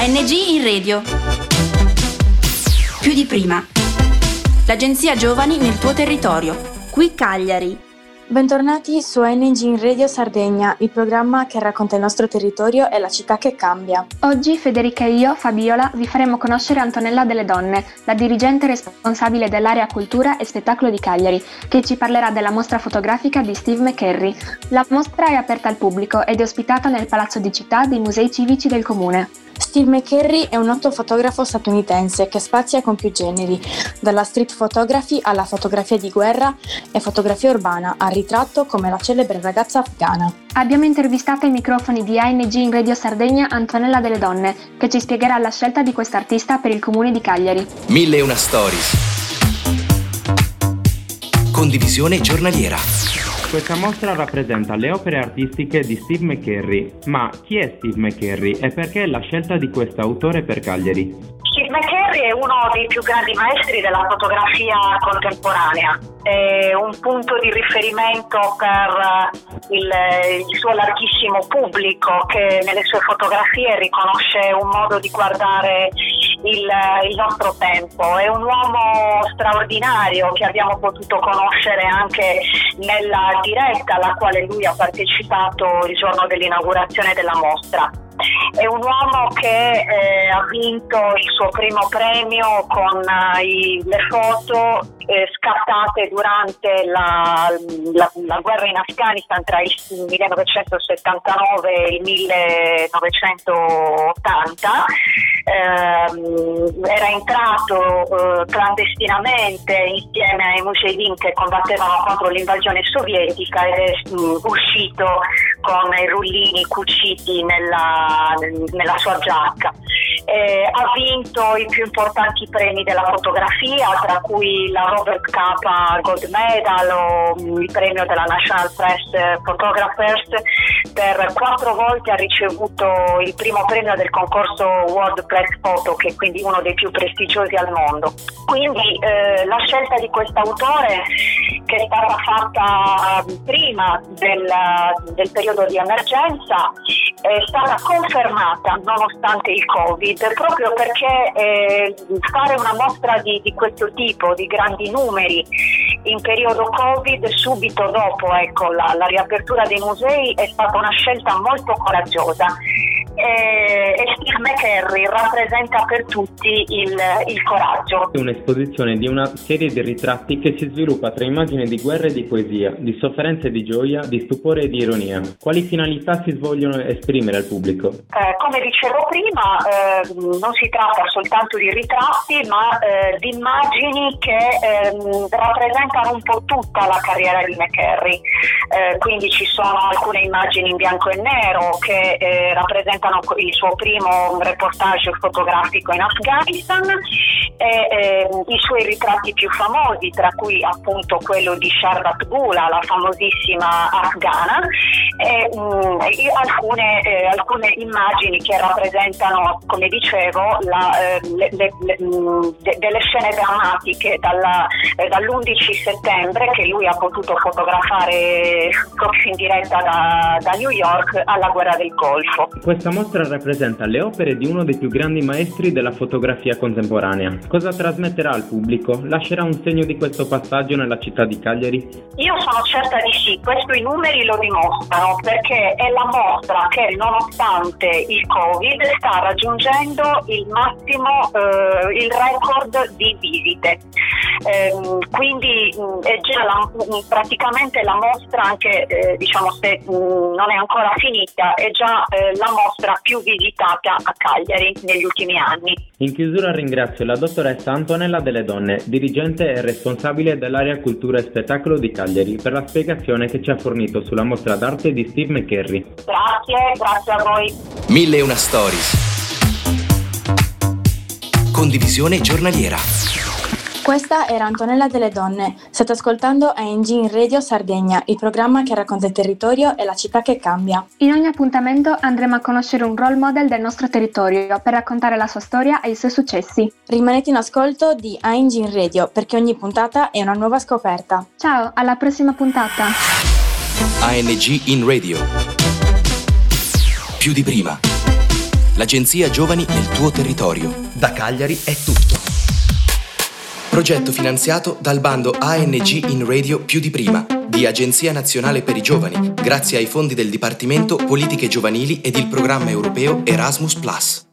ANG in radio. Più di prima. L'agenzia Giovani nel tuo territorio. Qui Cagliari. Bentornati su ANG in Radio Sardegna, il programma che racconta il nostro territorio e la città che cambia. Oggi Federica e io, Fabiola, vi faremo conoscere Antonella Delle Donne, la dirigente responsabile dell'area cultura e spettacolo di Cagliari, che ci parlerà della mostra fotografica di Steve McCurry. La mostra è aperta al pubblico ed è ospitata nel Palazzo di Città dei Musei Civici del Comune. Steve McCurry è un noto fotografo statunitense che spazia con più generi, dalla street photography alla fotografia di guerra e fotografia urbana, al ritratto come la celebre ragazza afghana. Abbiamo intervistato ai microfoni di ANG in Radio Sardegna Antonella Delle Donne, che ci spiegherà la scelta di quest'artista per il comune di Cagliari. 1001 Stories. Condivisione giornaliera. Questa mostra rappresenta le opere artistiche di Steve McCurry. Ma chi è Steve McCurry e perché la scelta di questo autore per Cagliari? Steve McCurry è uno dei più grandi maestri della fotografia contemporanea, è un punto di riferimento per il suo larghissimo pubblico che nelle sue fotografie riconosce un modo di guardare il nostro tempo. È un uomo straordinario che abbiamo potuto conoscere anche nella diretta alla quale lui ha partecipato il giorno dell'inaugurazione della mostra. È un uomo che ha vinto il suo primo premio con le foto scattate durante la guerra in Afghanistan tra il 1979 e il 1980. Era entrato clandestinamente insieme ai mujahideen che combattevano contro l'invasione sovietica ed è uscito con i rullini cuciti nella sua giacca. Ha vinto i più importanti premi della fotografia, tra cui la Robert Capa Gold Medal o il premio della National Press Photographers. Per 4 volte ha ricevuto il primo premio del concorso World Press Photo, che è quindi uno dei più prestigiosi al mondo. Quindi la scelta di quest'autore, che è stata fatta prima del periodo di emergenza, è stata confermata nonostante il Covid, proprio perché fare una mostra di questo tipo, di grandi numeri, in periodo Covid, subito dopo la riapertura dei musei, è stata una scelta molto coraggiosa. E Steve McCurry rappresenta per tutti il coraggio. È un'esposizione di una serie di ritratti che si sviluppa tra immagini di guerra e di poesia, di sofferenza e di gioia, di stupore e di ironia. Quali finalità si vogliono esprimere al pubblico? Come dicevo prima, non si tratta soltanto di ritratti, ma di immagini che rappresentano un po' tutta la carriera di McCurry. Quindi ci sono alcune immagini in bianco e nero che rappresentano il suo primo reportage fotografico in Afghanistan e i suoi ritratti più famosi, tra cui appunto quello di Sharbat Gula, la famosissima afghana, e alcune immagini che rappresentano, come dicevo, delle scene drammatiche dall'11 settembre che lui ha potuto fotografare proprio in diretta da New York alla guerra del Golfo. Questa mostra rappresenta le opere di uno dei più grandi maestri della fotografia contemporanea. Cosa trasmetterà al pubblico? Lascerà un segno di questo passaggio nella città di Cagliari? Io sono certa di sì, questo i numeri lo dimostrano, perché è la mostra che nonostante il Covid sta raggiungendo il massimo, il record di visite. Quindi è già praticamente la mostra, anche se non è ancora finita, è già la mostra più visitata a Cagliari negli ultimi anni. In chiusura ringrazio la dottoressa Antonella Delle Donne, dirigente e responsabile dell'area cultura e spettacolo di Cagliari, per la spiegazione che ci ha fornito sulla mostra d'arte di Steve McCurry. Grazie a voi. 1001 Stories. Condivisione giornaliera. Questa era Antonella Delle Donne. State ascoltando ANG in Radio Sardegna, il programma che racconta il territorio e la città che cambia. In ogni appuntamento andremo a conoscere un role model del nostro territorio per raccontare la sua storia e i suoi successi. Rimanete in ascolto di ANG in Radio, perché ogni puntata è una nuova scoperta. Ciao, alla prossima puntata. ANG in Radio. Più di prima. l'agenzia Giovani nel tuo territorio. Da Cagliari è tutto. Progetto finanziato dal bando ANG in Radio più di prima di Agenzia Nazionale per i Giovani, grazie ai fondi del Dipartimento Politiche Giovanili ed il programma europeo Erasmus+.